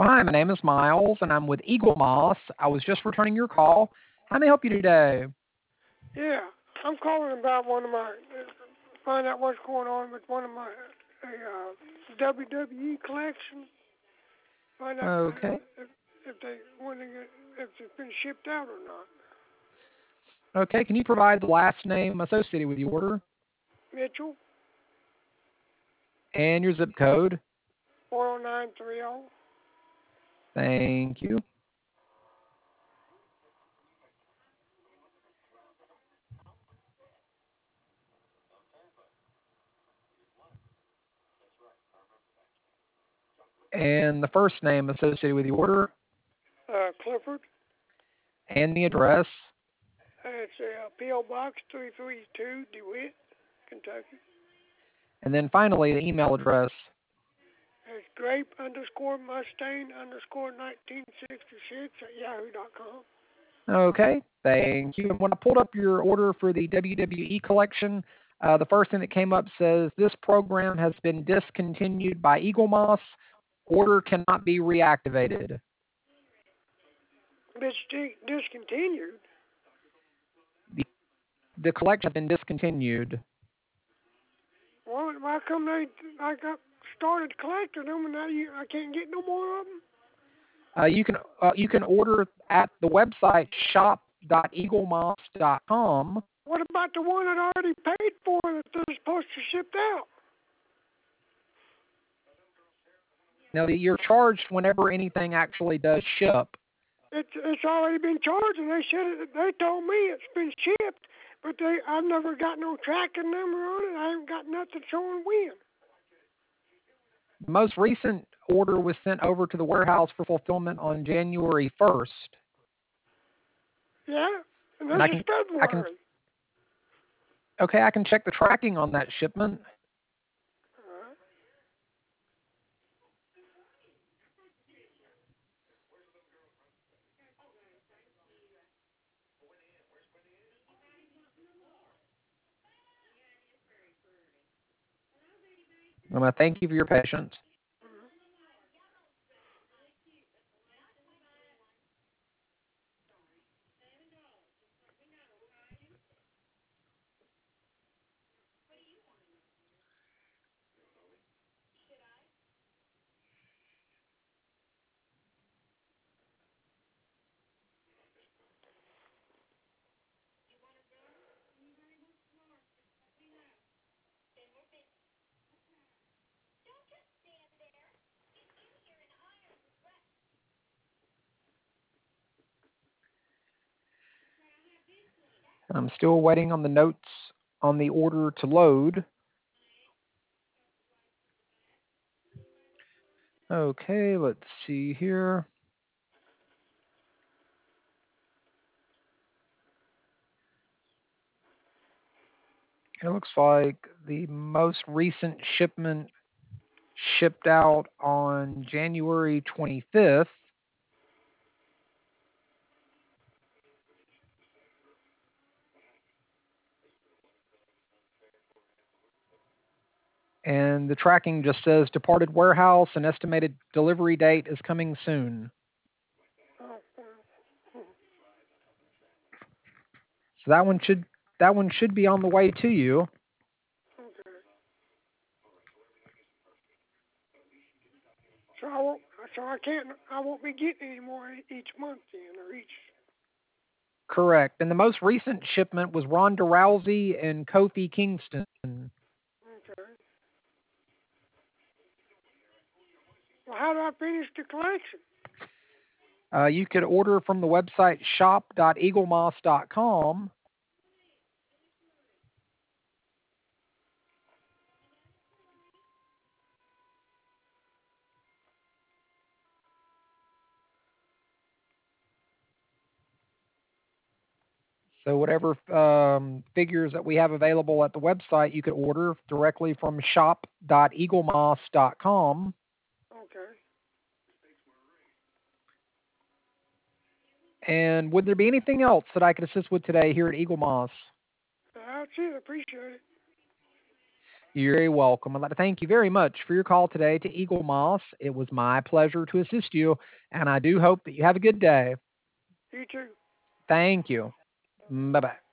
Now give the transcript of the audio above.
Well, hi, my name is Miles, and I'm with Eagle Moss. I was just returning your call. How may I help you today? Yeah, I'm calling about one of my find out what's going on with one of my WWE collection. Find out Okay. if they when they get, if it's been shipped out or not. Okay, can you provide the last name associated with the order Mitchell, and your zip code? 40930. Thank you. And the first name associated with the order Clifford. and the address. It's P.O. Box 332, DeWitt, Kentucky. And then finally, the email address. It's grape underscore Mustang underscore 1966 at yahoo.com. Okay, thank you. And when I pulled up your order for the WWE collection, the first thing that came up says this program has been discontinued by Eagle Moss. Order cannot be reactivated. It's discontinued. The, the collection has been discontinued. Well, why come I got started collecting them and now I can't get no more of them? You can order at the website shop.eaglemoss.com. What about the one I already paid for that they're supposed to ship out? Now you're charged whenever anything actually does ship. It's already been charged, and they told me it's been shipped, but I've never got no tracking number on it. I haven't got nothing showing when. The most recent order was sent over to the warehouse for fulfillment on January 1st. Yeah, and this And I is can I can February. okay, I can check the tracking on that shipment. Alright. I'm going to thank you for your patience. I'm still waiting on the notes on the order to load. Okay, let's see here. It looks like the most recent shipment shipped out on January 25th. And the tracking just says departed warehouse and estimated delivery date is coming soon. So that one should be on the way to you. Okay. So I won't. So I can't. I won't be getting any more each month then, or each. Correct. And the most recent shipment was Ronda Rousey and Kofi Kingston. Okay. Well, how do I finish the collection? You could order from the website shop.eaglemoss.com. So whatever figures that we have available at the website, you could order directly from shop.eaglemoss.com. Okay. And would there be anything else that I could assist with today here at Eagle Moss? That's it. I appreciate it. You're very welcome. I'd like to thank you very much for your call today to Eagle Moss. It was my pleasure to assist you, and I do hope that you have a good day. You too. Thank you. Bye bye.